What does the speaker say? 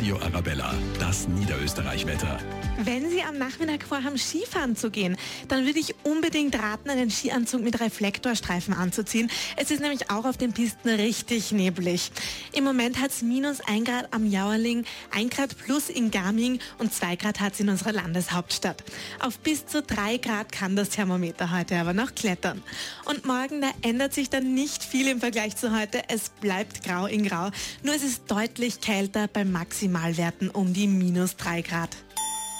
Radio Arabella, das Niederösterreich-Wetter. Wenn Sie am Nachmittag vorhaben, Skifahren zu gehen, dann würde ich unbedingt raten, einen Skianzug mit Reflektorstreifen anzuziehen. Es ist nämlich auch auf den Pisten richtig neblig. Im Moment hat es -1 Grad am Jauerling, 1 Grad plus in Garming und 2 Grad hat es in unserer Landeshauptstadt. Auf bis zu 3 Grad kann das Thermometer heute aber noch klettern. Und morgen, da ändert sich dann nicht viel im Vergleich zu heute. Es bleibt grau in grau. Nur es ist deutlich kälter bei Maximalwerten um die -3 Grad.